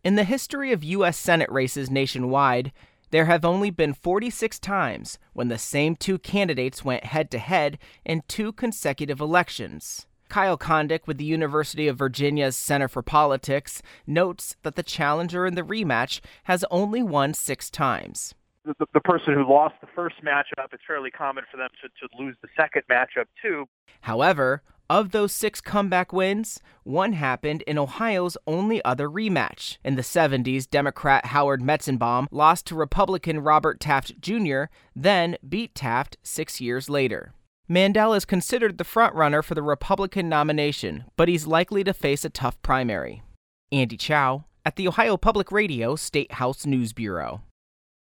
In the history of U.S. Senate races nationwide, there have only been 46 times when the same two candidates went head-to-head in two consecutive elections. Kyle Kondik with the University of Virginia's Center for Politics notes that the challenger in the rematch has only won 6 times. The person who lost the first matchup, it's fairly common for them to lose the second matchup too. However, of those 6 comeback wins, one happened in Ohio's only other rematch. In the 70s, Democrat Howard Metzenbaum lost to Republican Robert Taft Jr., then beat Taft 6 years later. Mandel is considered the frontrunner for the Republican nomination, but he's likely to face a tough primary. Andy Chow at the Ohio Public Radio State House News Bureau.